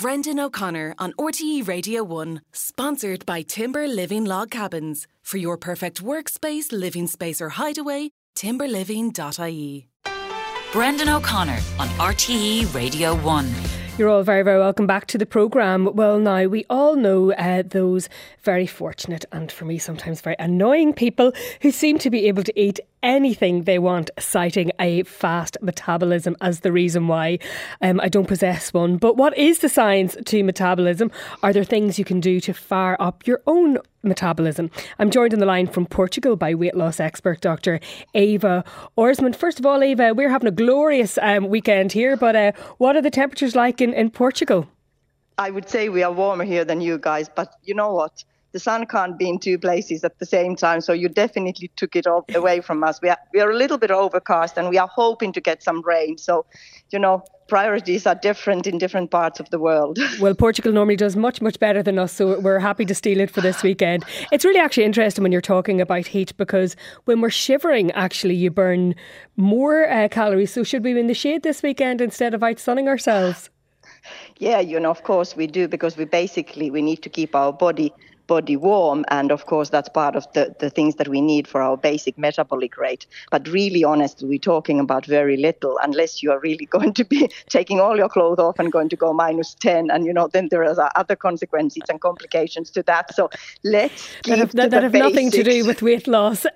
Brendan O'Connor on RTE Radio 1, sponsored by Timber Living Log Cabins. For your perfect workspace, living space or hideaway, timberliving.ie. Brendan O'Connor on RTE Radio 1. You're all very, very welcome back to the programme. Well, now, we all know those very fortunate and, for me, sometimes very annoying people who seem to be able to eat anything they want, citing a fast metabolism as the reason why. I don't possess one. But what is the science to metabolism? Are there things you can do to fire up your own metabolism? I'm joined on the line from Portugal by weight loss expert Dr. Eva Orsman. First of all, Eva, we're having a glorious weekend here, but what are the temperatures like in Portugal? I would say we are warmer here than you guys, but you know what? The sun can't be in two places at the same time, so you definitely took it all away from us. We are a little bit overcast and we are hoping to get some rain. So, you know, priorities are different in different parts of the world. Well, Portugal normally does much, much better than us, so we're happy to steal it for this weekend. It's really actually interesting when you're talking about heat, because when we're shivering, actually, you burn more calories. So should we be in the shade this weekend instead of out sunning ourselves? Yeah, you know, of course we do, because we need to keep our body warm, and of course that's part of the things that we need for our basic metabolic rate. But really, honestly, we're talking about very little, unless you are really going to be taking all your clothes off and going to go -10, and you know, then there are other consequences and complications to that. So let's keep that have nothing to do with weight loss.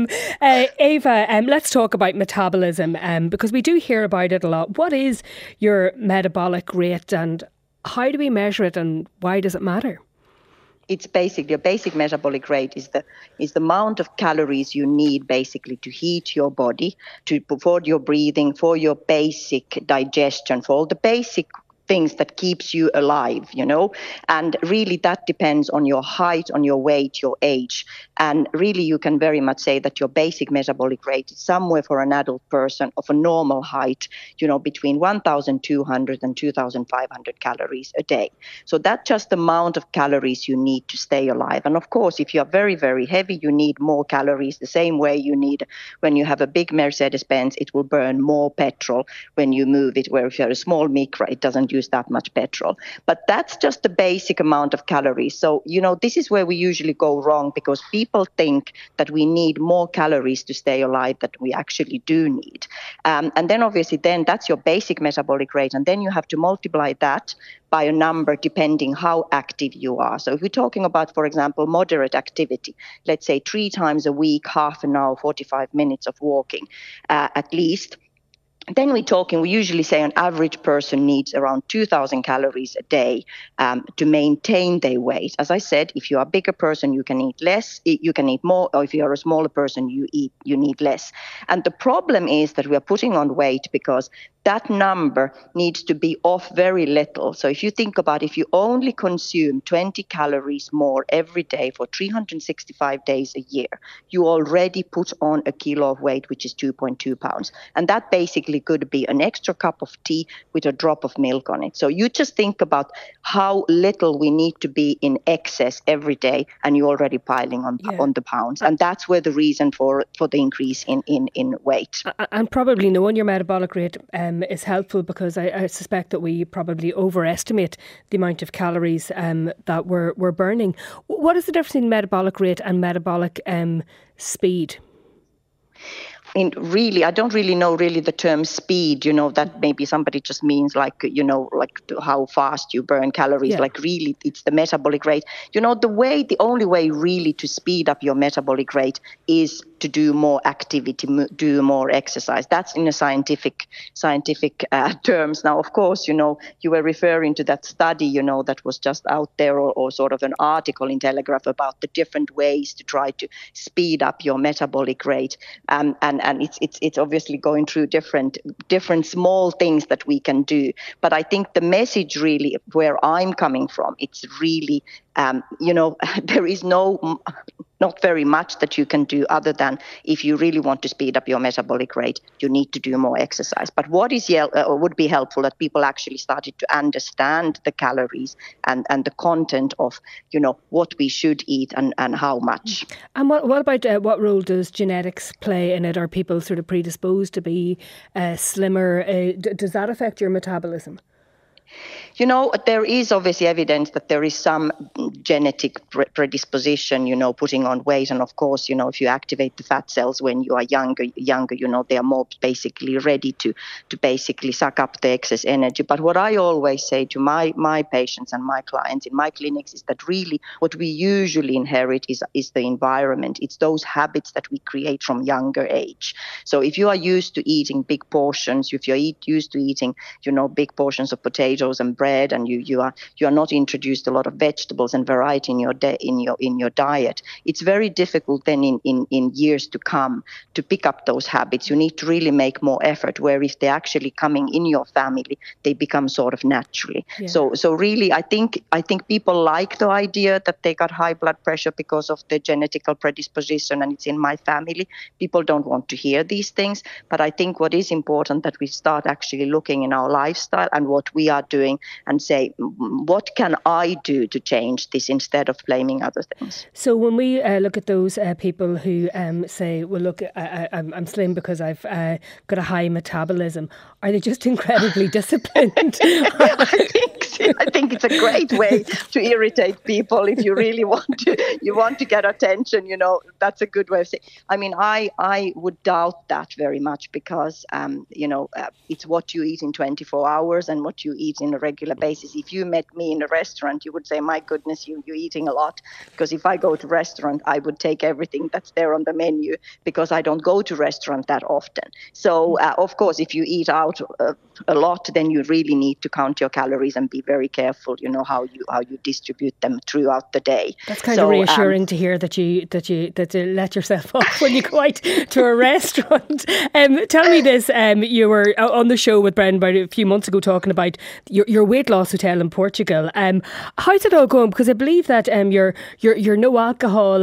Eva, let's talk about metabolism, because we do hear about it a lot. What is your metabolic rate, and how do we measure it, and why does it matter? It's basically your basic metabolic rate is the amount of calories you need basically to heat your body, for your breathing, for your basic digestion, for all the basic things that keeps you alive, you know. And really that depends on your height, on your weight, your age. And really you can very much say that your basic metabolic rate is somewhere for an adult person of a normal height, you know, between 1,200 and 2,500 calories a day. So that's just the amount of calories you need to stay alive. And of course, if you are very, very heavy, you need more calories. The same way you need, when you have a big Mercedes-Benz, it will burn more petrol when you move it, where if you're a small Micra, it doesn't use that much petrol. But that's just the basic amount of calories. So, you know, this is where we usually go wrong, because people think that we need more calories to stay alive than we actually do need. And then obviously then that's your basic metabolic rate. And then you have to multiply that by a number depending how active you are. So if we're talking about, for example, moderate activity, let's say 3 times a week, half an hour, 45 minutes of walking at least, then we usually say an average person needs around 2,000 calories a day to maintain their weight. As I said, if you are a bigger person, you can eat less, you can eat more, or if you are a smaller person, you need less. And the problem is that we are putting on weight because that number needs to be off very little. So if you think about, if you only consume 20 calories more every day for 365 days a year, you already put on a kilo of weight, which is 2.2 pounds. And that basically could be an extra cup of tea with a drop of milk on it. So you just think about how little we need to be in excess every day, and you're already piling on the pounds. And that's where the reason for the increase in weight. And probably knowing your metabolic rate is helpful, because I suspect that we probably overestimate the amount of calories that we're burning. What is the difference in metabolic rate and metabolic speed? I mean, really, I don't really know the term speed, you know, that maybe somebody just means like, you know, like how fast you burn calories. Yeah. Like really, it's the metabolic rate. You know, the only way really to speed up your metabolic rate is to do more activity, do more exercise. That's in a scientific terms. Now, of course, you know, you were referring to that study, you know, that was just out there, or sort of an article in Telegraph about the different ways to try to speed up your metabolic rate. And it's obviously going through different small things that we can do. But I think the message really, where I'm coming from, it's really, you know, there is not very much that you can do other than, if you really want to speed up your metabolic rate, you need to do more exercise. But what is would be helpful, that people actually started to understand the calories and the content of, you know, what we should eat and how much. And what about what role does genetics play in it? Are people sort of predisposed to be slimmer? Does that affect your metabolism? There is obviously evidence that there is some genetic predisposition, putting on weight. And of course, if you activate the fat cells when you are younger, they are more basically ready to basically suck up the excess energy. But what I always say to my patients and my clients in my clinics is that really what we usually inherit is the environment. It's those habits that we create from younger age. So if you are used to eating big portions, if you're used to eating, big portions of potatoes and bread, and you are not introduced a lot of vegetables and variety in your diet, it's very difficult then in years to come to pick up those habits. You need to really make more effort, where if they're actually coming in your family, they become sort of naturally. Yeah. So really, I think people like the idea that they got high blood pressure because of the genetical predisposition and it's in my family. People don't want to hear these things, but I think what is important that we start actually looking in our lifestyle and what we are doing and say, what can I do to change this instead of blaming other things? So when we look at those people who say, well, look, I'm slim because I've got a high metabolism, are they just incredibly disciplined? I think it's a great way to irritate people. If you really want to get attention, that's a good way of saying. I mean, I would doubt that very much because, it's what you eat in 24 hours and what you eat in a regular basis. If you met me in a restaurant, you would say, my goodness, you're eating a lot. Because if I go to a restaurant, I would take everything that's there on the menu because I don't go to restaurant that often. So, of course, if you eat out a lot, then you really need to count your calories and be very careful, how you distribute them throughout the day. That's kind of reassuring to hear that you let yourself off when you go out to a restaurant. Tell me this: you were on the show with Brendan about a few months ago talking about your weight loss hotel in Portugal. How's it all going? Because I believe that your no alcohol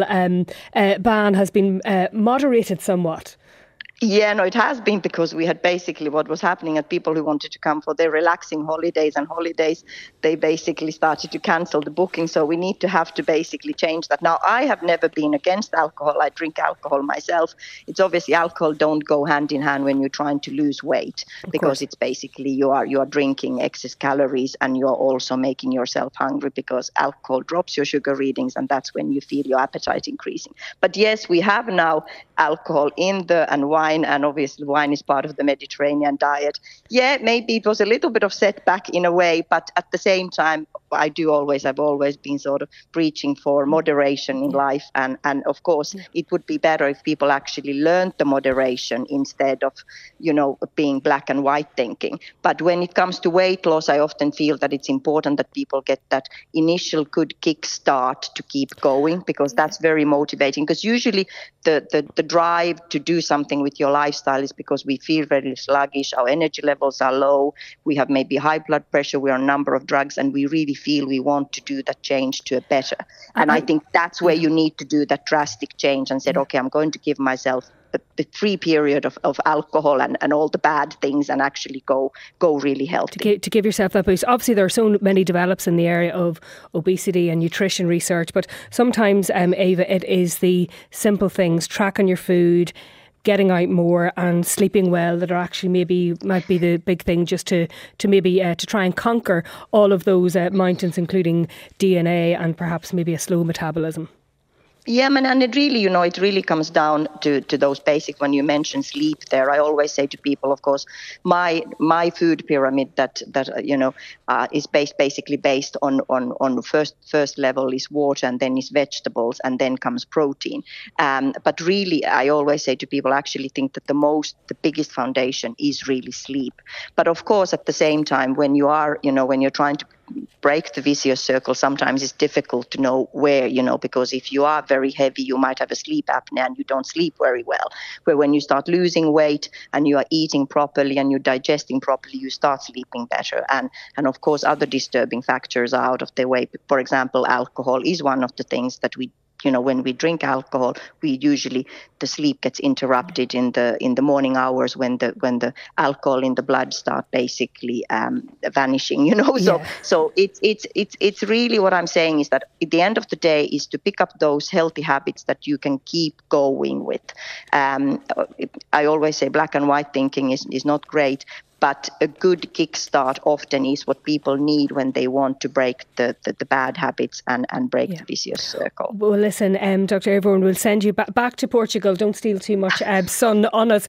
ban has been moderated somewhat. Yeah, no, it has been because we had basically what was happening at people who wanted to come for their relaxing holidays, they basically started to cancel the booking. So we need to have to basically change that. Now, I have never been against alcohol. I drink alcohol myself. It's obviously alcohol don't go hand in hand when you're trying to lose weight because it's basically you are drinking excess calories and you're also making yourself hungry because alcohol drops your sugar readings and that's when you feel your appetite increasing. But yes, we have now alcohol and wine, and obviously wine is part of the Mediterranean diet. Yeah, maybe it was a little bit of setback in a way, but at the same time, I've always been sort of preaching for moderation in life, and of course it would be better if people actually learned the moderation instead of being black and white thinking. But when it comes to weight loss, I often feel that it's important that people get that initial good kick start to keep going because that's very motivating. Because usually the drive to do something with your lifestyle is because we feel very sluggish, our energy levels are low, we have maybe high blood pressure, we're on a number of drugs, and we really feel we want to do that change to a better. And I think that's where you need to do that drastic change and said, okay, I'm going to give myself the free period of alcohol and all the bad things and actually go really healthy. To give yourself that boost. Obviously, there are so many develops in the area of obesity and nutrition research, but sometimes, Ava, it is the simple things, tracking your food, getting out more and sleeping well that are actually might be the big thing just to try and conquer all of those mountains, including DNA and perhaps maybe a slow metabolism. Yeah, and it really comes down to those basic. When you mention sleep there, I always say to people, of course, my food pyramid that is basically based on first level is water, and then is vegetables, and then comes protein. But really, I always say to people, actually think that the biggest foundation is really sleep. But of course, at the same time, when you're trying to break the vicious circle, sometimes it's difficult to know where, because if you are very heavy, you might have a sleep apnea and you don't sleep very well. Where when you start losing weight and you are eating properly and you're digesting properly, you start sleeping better. And of course, other disturbing factors are out of the way. For example, alcohol is one of the things that when we drink alcohol, the sleep gets interrupted in the morning hours when the alcohol in the blood start basically vanishing. So it's really what I'm saying is that at the end of the day is to pick up those healthy habits that you can keep going with. I always say black and white thinking is not great. But a good kickstart often is what people need when they want to break the bad habits and break the vicious circle. Well, listen, Dr. Averone, we'll send you back to Portugal. Don't steal too much sun on us.